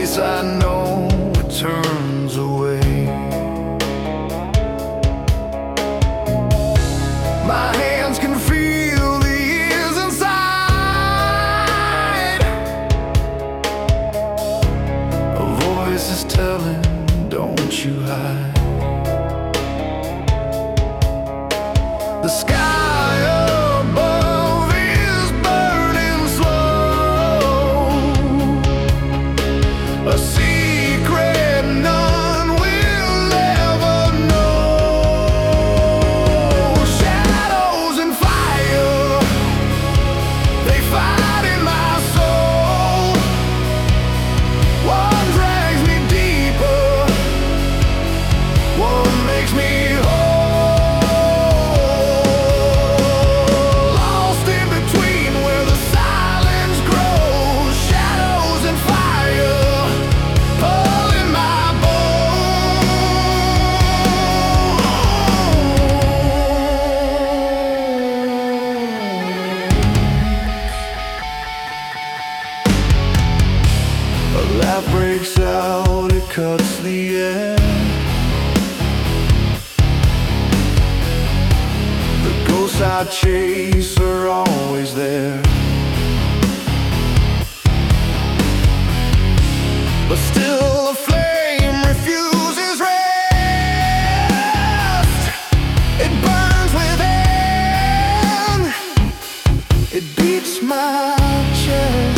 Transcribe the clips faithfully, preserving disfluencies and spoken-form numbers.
face I know it turns away. My hands can feel the years inside. A voice is telling, don't you hide. The sky above is burning slow, a secret none will ever know. Shadows and fire, they fight in my soul. One drags me deeper, one makes me whole. A laugh breaks out, it cuts the air. The ghosts I chase are always there, but still the flame refuses rest. It burns within, it beats my chest.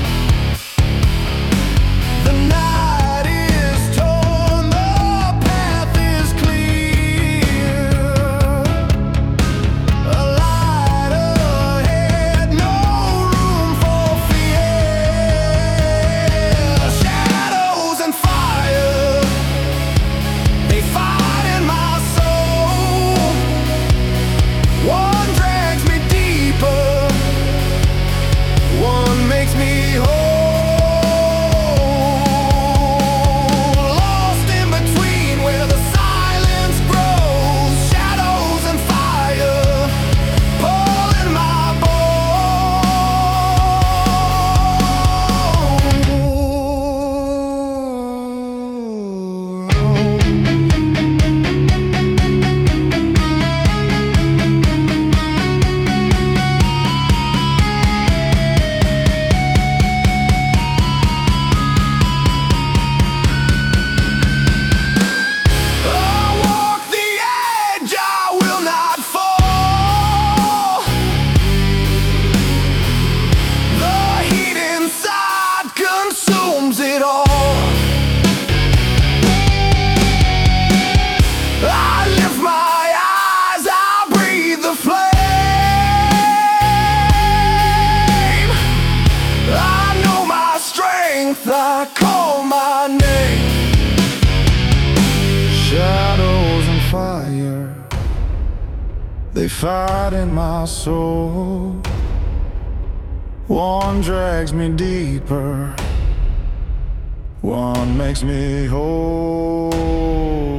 It all. I lift my eyes, I breathe the flame. I know my strength, I call my name. Shadows and fire, they fight in my soul. One drags me deeper, one makes me whole.